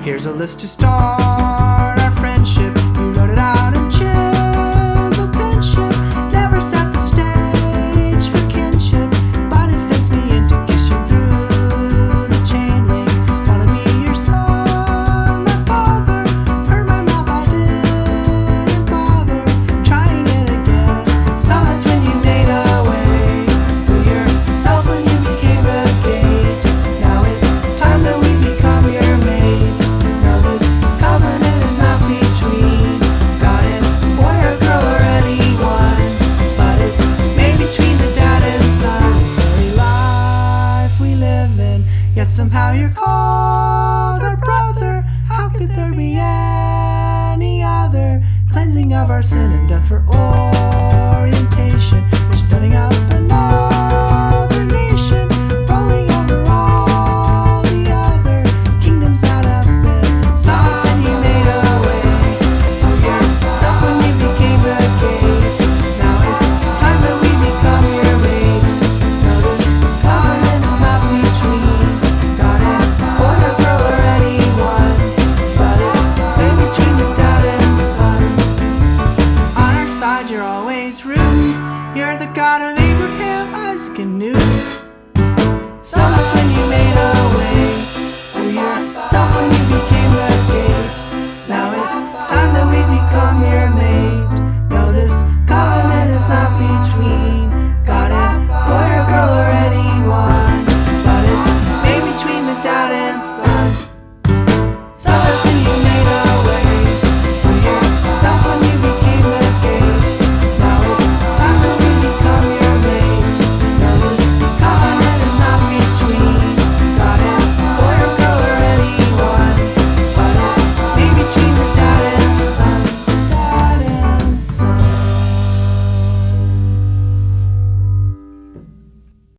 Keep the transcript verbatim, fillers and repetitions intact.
Here's a list to start our friendship. You wrote it out in chiseled penship. Never set the stage for kinship, but it fits me in to kiss you through the chain link. Wanna be your son, my father. Hurt my mouth, I didn't bother trying it again. So that's when you made a way for yourself, when you became a gate. Now it's time that we become your mate. No, this covenant is not between God and boy or girl or anyone, but it's made between the dad and son. This very life we live in, yet somehow you're called our brother. How could there be any other? Cleansing of our sin and death for orientation. You're setting up another nation, rolling over all the other kingdoms that have been. So that's when you made a way for yourself, when you became the gate. Now it's time that we become your mate. No, this covenant is not between God and boy or girl or anyone, but it's made between the dad and son. On our side you're always rude. You're the God of Abraham, Isaac, and Newt. So that's when you made a way for yourself, when you